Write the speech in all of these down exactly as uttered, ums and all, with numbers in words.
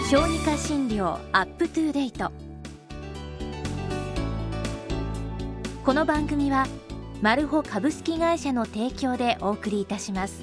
小児科診療アップトゥーデイト。この番組はマルホ株式会社の提供でお送りいたします。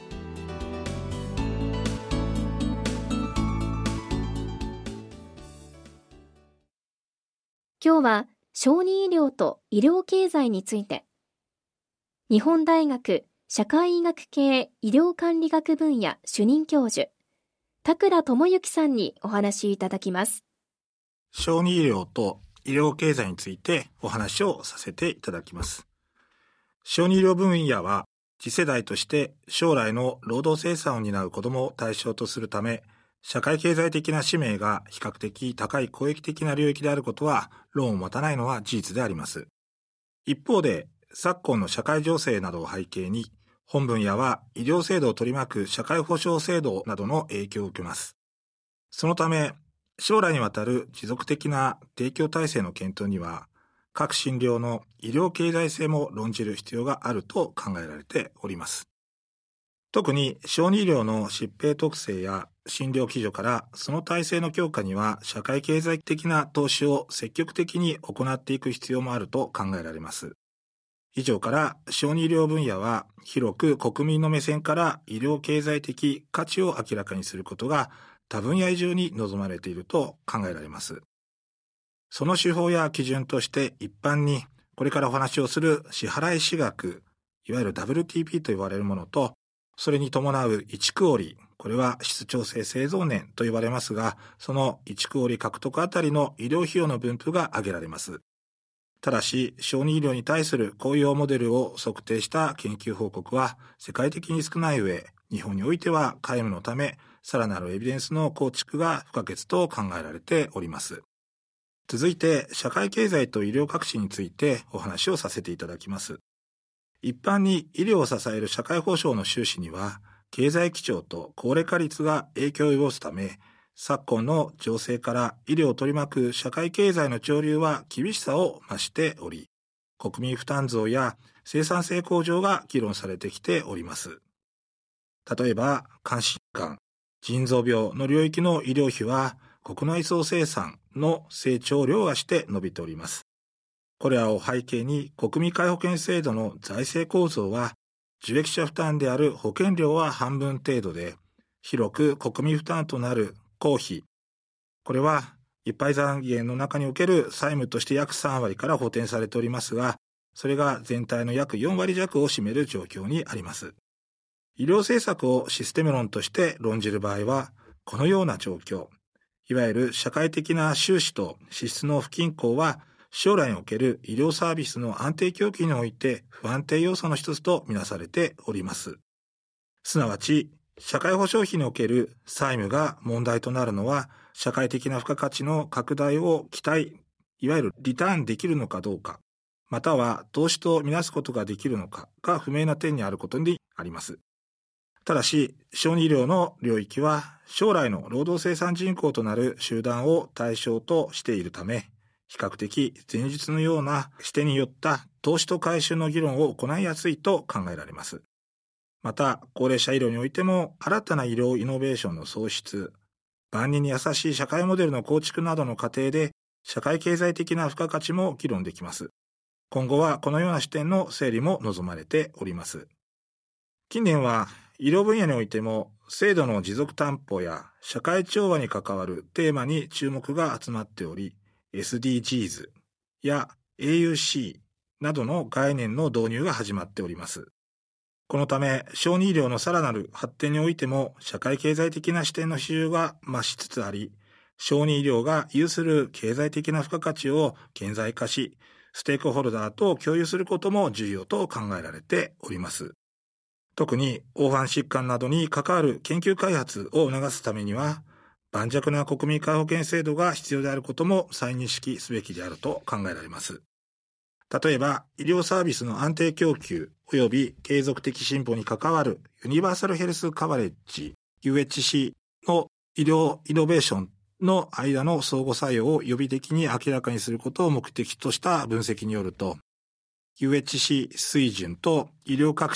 今日は小児医療と医療経済について、日本大学社会医学系医療管理学分野主任教授田倉智之さんにお話しいただきます。 小児医療と医療経済についてお話をさせていただきます。小児医療分野は次世代として将来の労働生産を担う子どもを対象とするため、社会経済的な使命が比較的高い公益的な領域であることは論を持たないのは事実であります。一方で、昨今の社会情勢などを背景に、本分野は医療制度を取り巻く社会保障制度などの影響を受けます。そのため、将来にわたる持続的な提供体制の検討には、各診療の医療経済性も論じる必要があると考えられております。特に小児医療の疾病特性や診療基準からその体制の強化には社会経済的な投資を積極的に行っていく必要もあると考えられます。以上から小児医療分野は広く国民の目線から医療経済的価値を明らかにすることが他分野以上に望まれていると考えられます。その手法や基準として一般にこれからお話をする支払い資額、いわゆる ダブリューティーピー と言われるものと、それに伴ういち区折り、これは質調整製造年と言われますが、そのいち区折り獲得あたりの医療費用の分布が挙げられます。ただし、小児医療に対する公用モデルを測定した研究報告は世界的に少ない上、日本においては皆無のため、さらなるエビデンスの構築が不可欠と考えられております。続いて、社会経済と医療革新についてお話をさせていただきます。一般に医療を支える社会保障の収支には、経済基調と高齢化率が影響を及ぼすため、昨今の情勢から医療を取り巻く社会経済の潮流は厳しさを増しており、国民負担増や生産性向上が議論されてきております。例えば、肝疾患、腎臓病の領域の医療費は国内総生産の成長を凌駕して伸びております。これらを背景に国民皆保険制度の財政構造は受益者負担である保険料は半分程度で、広く国民負担となる公費、これは一般財源の中における債務として約さんわりから補填されておりますが、それが全体の約よんわり弱を占める状況にあります。医療政策をシステム論として論じる場合は、このような状況、いわゆる社会的な収支と支出の不均衡は、将来における医療サービスの安定供給において不安定要素の一つとみなされております。すなわち、社会保障費における債務が問題となるのは、社会的な付加価値の拡大を期待、いわゆるリターンできるのかどうか、または投資とみなすことができるのかが不明な点にあることにあります。ただし、小児医療の領域は将来の労働生産人口となる集団を対象としているため、比較的前述のような視点によった投資と回収の議論を行いやすいと考えられます。また、高齢者医療においても新たな医療イノベーションの創出、万人に優しい社会モデルの構築などの過程で社会経済的な付加価値も議論できます。今後はこのような視点の整理も望まれております。近年は医療分野においても制度の持続担保や社会調和に関わるテーマに注目が集まっており、エスディージーズ や エーユーシー などの概念の導入が始まっております。このため、小児医療のさらなる発展においても、社会経済的な視点の比重が増しつつあり、小児医療が有する経済的な付加価値を顕在化し、ステークホルダーと共有することも重要と考えられております。特に、黄斑疾患などに関わる研究開発を促すためには、盤石な国民皆保険制度が必要であることも再認識すべきであると考えられます。例えば、医療サービスの安定供給及び継続的進歩に関わるユニバーサルヘルスカバレッジ ユーエイチシー の医療イノベーションの間の相互作用を予備的に明らかにすることを目的とした分析によると、ユーエイチシー 水準と医療革新、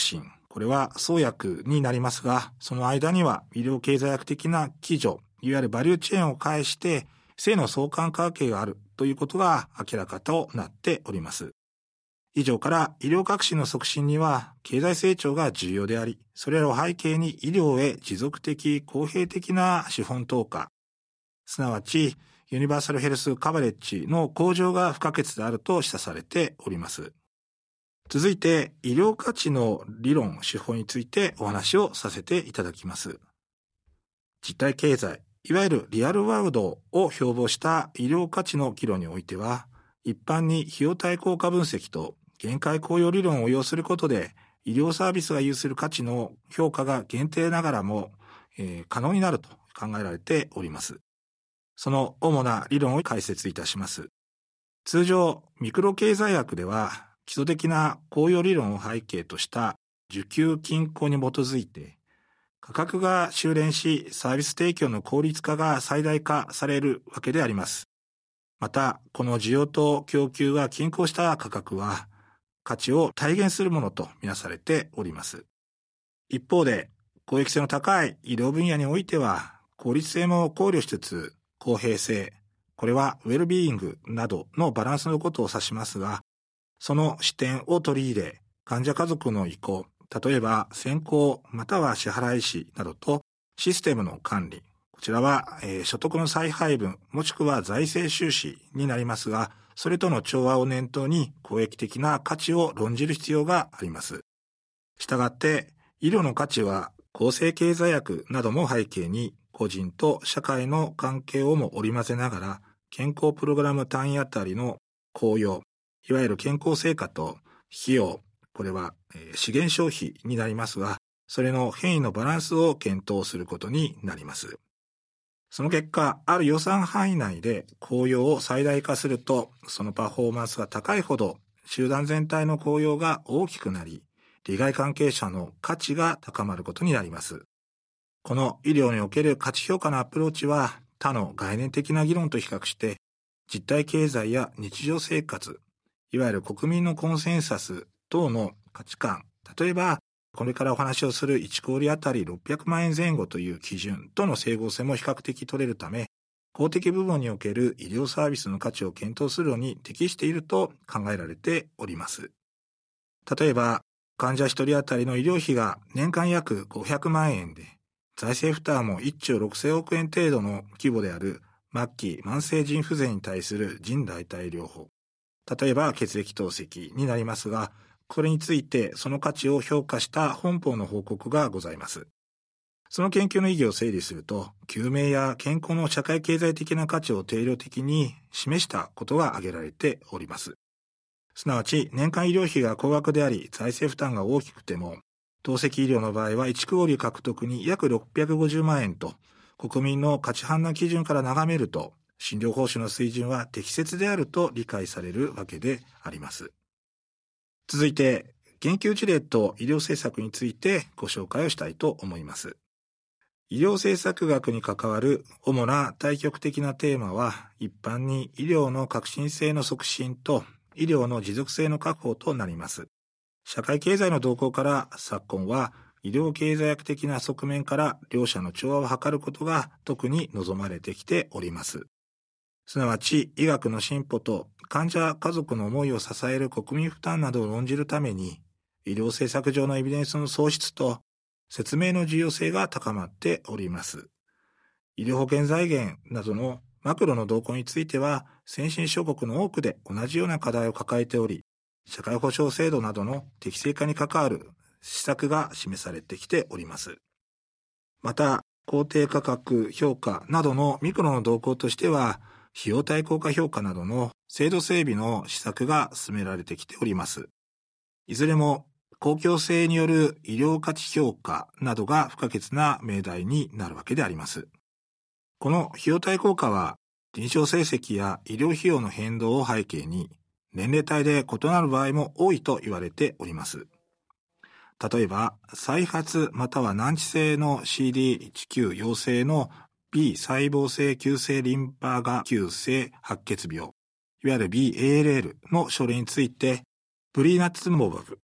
これは創薬になりますが、その間には医療経済学的な基準、いわゆるバリューチェーンを介して性の相関関係があるということが明らかとなっております。以上から医療革新の促進には経済成長が重要であり、それらを背景に医療へ持続的公平的な資本投下、すなわちユニバーサルヘルスカバレッジの向上が不可欠であると示唆されております。続いて医療価値の理論手法についてお話をさせていただきます。実体経済、いわゆるリアルワールドを標榜した医療価値の議論においては、一般に費用対効果分析と限界効用理論を応用することで、医療サービスが有する価値の評価が限定ながらも、えー、可能になると考えられております。その主な理論を解説いたします。通常、ミクロ経済学では、基礎的な効用理論を背景とした需給均衡に基づいて、価格が修練し、サービス提供の効率化が最大化されるわけであります。また、この需要と供給が均衡した価格は、価値を体現するものとみなされております。一方で、公益性の高い医療分野においては、効率性も考慮しつつ、公平性、これはウェルビーイングなどのバランスのことを指しますが、その視点を取り入れ、患者家族の意向、例えば先行または支払い師などとシステムの管理、こちらは、えー、所得の再配分もしくは財政収支になりますが、それとの調和を念頭に公益的な価値を論じる必要があります。したがって医療の価値は公正経済学なども背景に個人と社会の関係をも織り交ぜながら健康プログラム単位あたりの効用、いわゆる健康成果と費用、これは資源消費になりますが、それの変異のバランスを検討することになります。その結果、ある予算範囲内で効用を最大化すると、そのパフォーマンスが高いほど集団全体の効用が大きくなり、利害関係者の価値が高まることになります。この医療における価値評価のアプローチは、他の概念的な議論と比較して、実体経済や日常生活、いわゆる国民のコンセンサス等の価値観、例えば、これからお話をするいち小売あたりろっぴゃくまんえん前後という基準との整合性も比較的取れるため、公的部門における医療サービスの価値を検討するのに適していると考えられております。例えば、患者ひとり当たりの医療費が年間約ごひゃくまんえんで、財政負担もいっちょうろくせんおくえん程度の規模である末期慢性腎不全に対する腎代替療法、例えば血液透析になりますが、これについてその価値を評価した本法の報告がございます。その研究の意義を整理すると、救命や健康の社会経済的な価値を定量的に示したことが挙げられております。すなわち、年間医療費が高額であり、財政負担が大きくても、透析医療の場合はいちクオリ獲得に約ろっぴゃくごじゅうまんえんと、国民の価値判断基準から眺めると、診療報酬の水準は適切であると理解されるわけであります。続いて、研究事例と医療政策についてご紹介をしたいと思います。医療政策学に関わる主な対極的なテーマは、一般に医療の革新性の促進と医療の持続性の確保となります。社会経済の動向から昨今は、医療経済学的な側面から両者の調和を図ることが特に望まれてきております。すなわち、医学の進歩と患者家族の思いを支える国民負担などを論じるために、医療政策上のエビデンスの創出と説明の重要性が高まっております。医療保険財源などのマクロの動向については、先進諸国の多くで同じような課題を抱えており、社会保障制度などの適正化に関わる施策が示されてきております。また、公定価格評価などのミクロの動向としては、費用対効果評価などの制度整備の施策が進められてきております。いずれも公共性による医療価値評価などが不可欠な命題になるわけであります。この費用対効果は臨床成績や医療費用の変動を背景に年齢帯で異なる場合も多いと言われております。例えば、再発または難治性の シーディーじゅうきゅう 陽性のB 細胞性急性リンパ芽急性白血病、いわゆる ビーエーエルエル の症例について、ブリナツモブ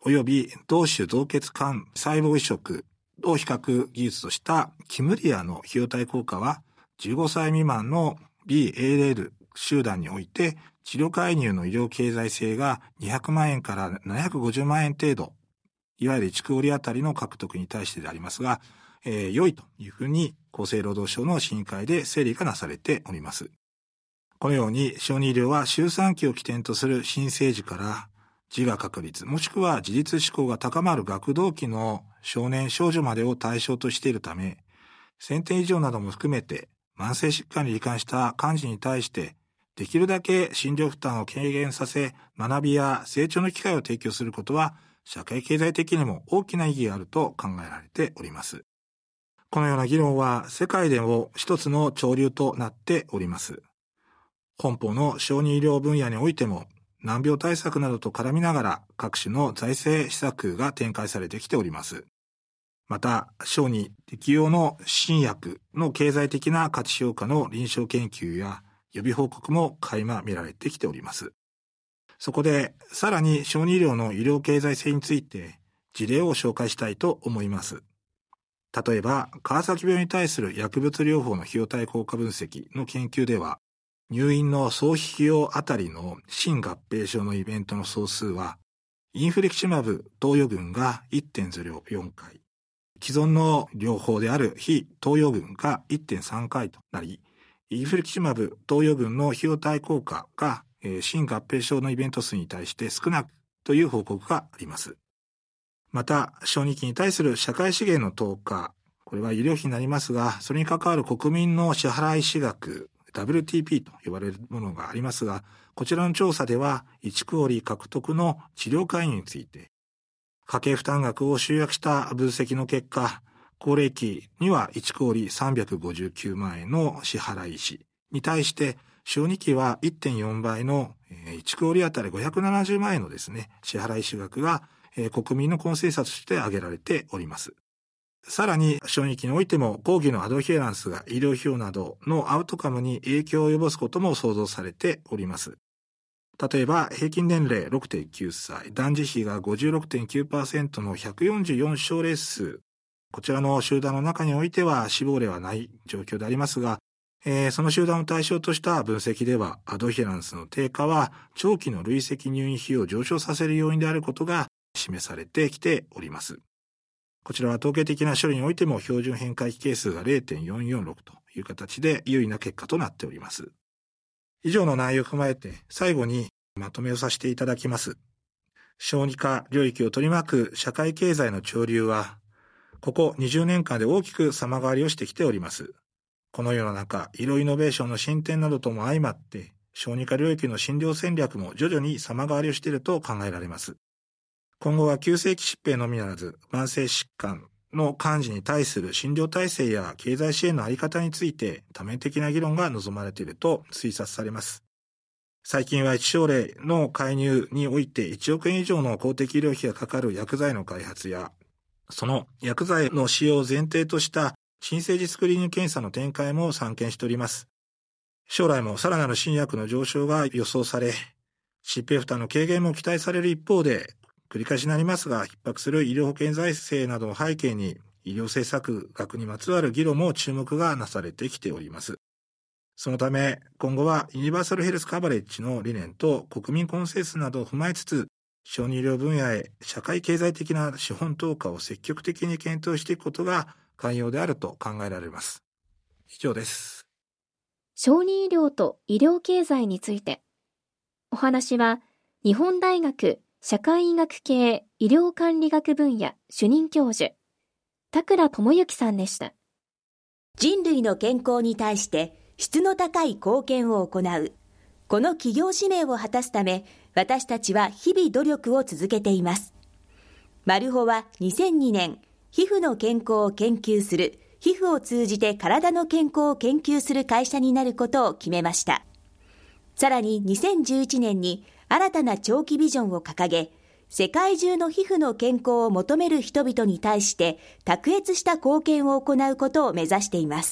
及び同種同血幹細胞移植を比較技術としたキムリアの費用対効果は、じゅうごさい未満の ビーエーエル 集団において治療介入の医療経済性がにひゃくまんえんからななひゃくごじゅうまんえん程度、いわゆるいちクオリあたりの獲得に対してでありますが、えー、良いというふうに厚生労働省の審議会で整理がなされております。このように小児医療は周産期を起点とする新生児から自我確立もしくは自立志向が高まる学童期の少年少女までを対象としているため、先天異常なども含めて慢性疾患に罹患した患児に対してできるだけ診療負担を軽減させ、学びや成長の機会を提供することは社会経済的にも大きな意義があると考えられております。このような議論は世界でも一つの潮流となっております。本邦の小児医療分野においても難病対策などと絡みながら各種の財政施策が展開されてきております。また、小児適用の新薬の経済的な価値評価の臨床研究や予備報告も垣間見られてきております。そこで、さらに小児医療の医療経済性について事例を紹介したいと思います。例えば、川崎病に対する薬物療法の費用対効果分析の研究では、入院の総費用あたりの心合併症のイベントの総数は、インフレキシマブ投与群が いってんゼロよん 回、既存の療法である非投与群が いってんさん 回となり、インフレキシマブ投与群の費用対効果が、えー、心合併症のイベント数に対して少なくという報告があります。また、小児期に対する社会資源の投下、これは医療費になりますが、それに関わる国民の支払い支額、ダブリューティーピー と呼ばれるものがありますが、こちらの調査ではいちクオリ獲得の治療介入について、家計負担額を集約した分析の結果、高齢期にはいちクオリさんびゃくごじゅうきゅうまんえんの支払い費に対して、小児期は いってんよん 倍のいちクオリあたりごひゃくななじゅうまんえんのですね、支払い支額が国民のコンセンサスとして挙げられております。さらに、小児期においても、講義のアドヒエランスが医療費用などのアウトカムに影響を及ぼすことも想像されております。例えば、平均年齢 ろくてんきゅうさい、男児比が ごじゅうろくてんきゅうパーセント のひゃくよんじゅうよん症例数、こちらの集団の中においては死亡例はない状況でありますが、えー、その集団を対象とした分析では、アドヒエランスの低下は長期の累積入院費用を上昇させる要因であることが示されてきております。こちらは統計的な処理においても標準変回帰係数が れいてんよんよんろく という形で優位な結果となっております。以上の内容を踏まえて最後にまとめをさせていただきます。小児科領域を取り巻く社会経済の潮流はここにじゅうねんかんで大きく様変わりをしてきております。このような中、医療イノベーションの進展などとも相まって小児科領域の診療戦略も徐々に様変わりをしていると考えられます。今後は急性期疾病のみならず慢性疾患の患児に対する診療体制や経済支援の在り方について多面的な議論が望まれていると推察されます。最近はいち症例の介入においていちおくえん以上の公的医療費がかかる薬剤の開発や、その薬剤の使用を前提とした新生児スクリーニング検査の展開も散見しております。将来もさらなる新薬の上昇が予想され、疾病負担の軽減も期待される一方で、繰り返しになりますが、逼迫する医療保険財政などを背景に、医療政策学にまつわる議論も注目がなされてきております。そのため、今後はユニバーサルヘルスカバレッジの理念と国民コンセンサスなどを踏まえつつ、小児医療分野へ社会経済的な資本投下を積極的に検討していくことが肝要であると考えられます。以上です。 小児医療と医療経済について、お話は日本大学社会医学系医療管理学分野主任教授、田倉智之さんでした。 人類の健康に対して質の高い貢献を行う、この企業使命を果たすため、私たちは日々努力を続けています。マルホはにせんにねん、皮膚の健康を研究する、皮膚を通じて体の健康を研究する会社になることを決めました。さらににせんじゅういちねんに新たな長期ビジョンを掲げ、世界中の皮膚の健康を求める人々に対して卓越した貢献を行うことを目指しています。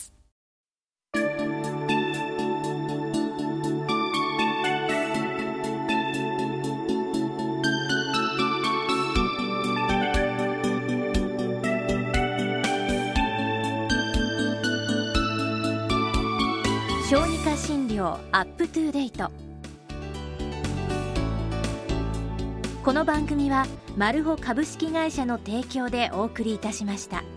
小児科診療アップトゥデイト。この番組はマルホ株式会社の提供でお送りいたしました。